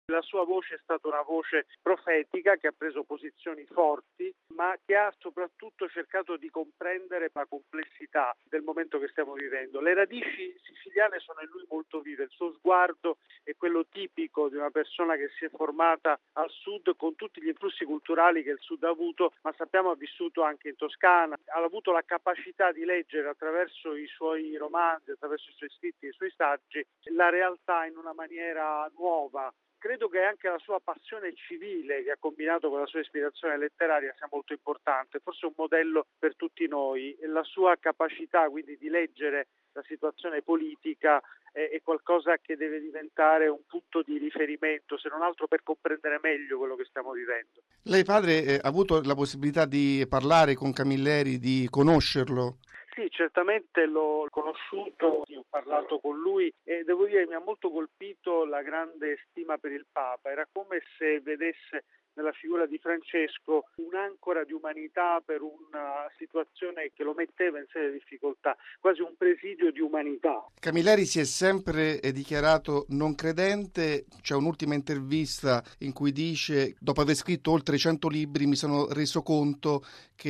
La sua voce è stata una voce profetica che ha preso posizioni forti, ma che ha soprattutto cercato di comprendere la complessità del momento che stiamo vivendo. Le radici siciliane sono in lui molto vive, il suo sguardo è quello tipico di una persona che si è formata al sud con tutti gli influssi culturali che il sud ha avuto, ma sappiamo ha vissuto anche in Toscana, ha avuto la capacità di leggere attraverso i suoi romanzi, attraverso i suoi scritti e i suoi saggi, la realtà in una maniera nuova. Credo che anche la sua passione civile che ha combinato con la sua ispirazione letteraria sia molto importante, forse un modello per tutti noi. La sua capacità quindi di leggere la situazione politica è qualcosa che deve diventare un punto di riferimento, se non altro per comprendere meglio quello che stiamo vivendo. Lei padre ha avuto la possibilità di parlare con Camilleri, di conoscerlo? Sì, certamente l'ho conosciuto, ho parlato con lui e devo dire mi ha molto colpito la grande stima per il Papa. Era come se vedesse nella figura di Francesco un'ancora di umanità per una situazione che lo metteva in seria difficoltà, quasi un presidio di umanità. Camilleri si è sempre dichiarato non credente. C'è un'ultima intervista in cui dice: dopo aver scritto oltre 100 libri mi sono reso conto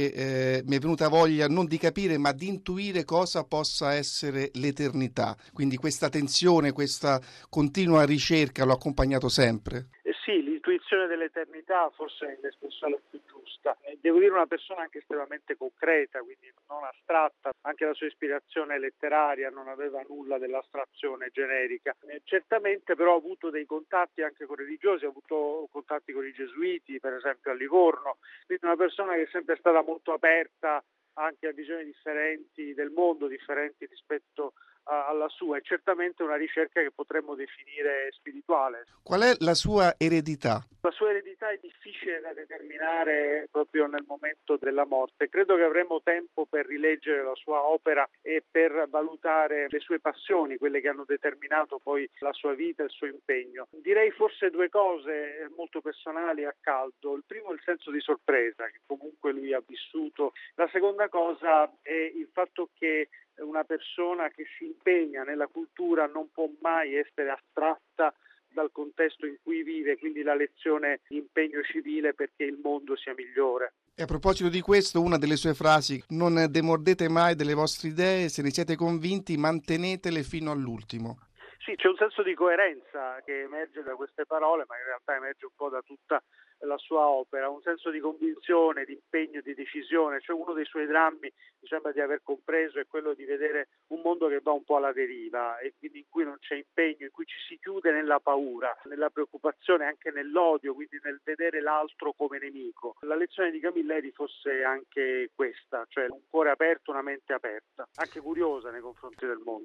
che mi è venuta voglia non di capire ma di intuire cosa possa essere l'eternità. Quindi questa tensione, questa continua ricerca l'ho accompagnato sempre. Sì, l'intuizione dell'eternità forse è l'espressione più giusta. Devo dire una persona anche estremamente concreta, quindi non astratta, anche la sua ispirazione letteraria non aveva nulla dell'astrazione generica. Certamente però ha avuto dei contatti anche con religiosi, ha avuto contatti con i gesuiti, per esempio a Livorno, quindi una persona che è sempre stata molto aperta anche a visioni differenti del mondo, differenti rispetto alla sua, è certamente una ricerca che potremmo definire spirituale. Qual è la sua eredità? La sua eredità è difficile da determinare proprio nel momento della morte. Credo che avremo tempo per rileggere la sua opera e per valutare le sue passioni, quelle che hanno determinato poi la sua vita e il suo impegno. Direi forse due cose molto personali a caldo. Il primo è il senso di sorpresa che comunque lui ha vissuto. La seconda cosa è il fatto che una persona che si impegna nella cultura non può mai essere astratta dal contesto in cui vive, quindi la lezione di impegno civile perché il mondo sia migliore. E a proposito di questo, una delle sue frasi: non demordete mai delle vostre idee, se ne siete convinti mantenetele fino all'ultimo. Sì, c'è un senso di coerenza che emerge da queste parole, ma in realtà emerge un po' da tutta la sua opera, un senso di convinzione, di impegno, di decisione. Cioè uno dei suoi drammi, mi sembra di aver compreso, è quello di vedere un mondo che va un po' alla deriva e quindi in cui non c'è impegno, in cui ci si chiude nella paura, nella preoccupazione, anche nell'odio, quindi nel vedere l'altro come nemico. La lezione di Camilleri fosse anche questa, cioè un cuore aperto, una mente aperta, anche curiosa nei confronti del mondo.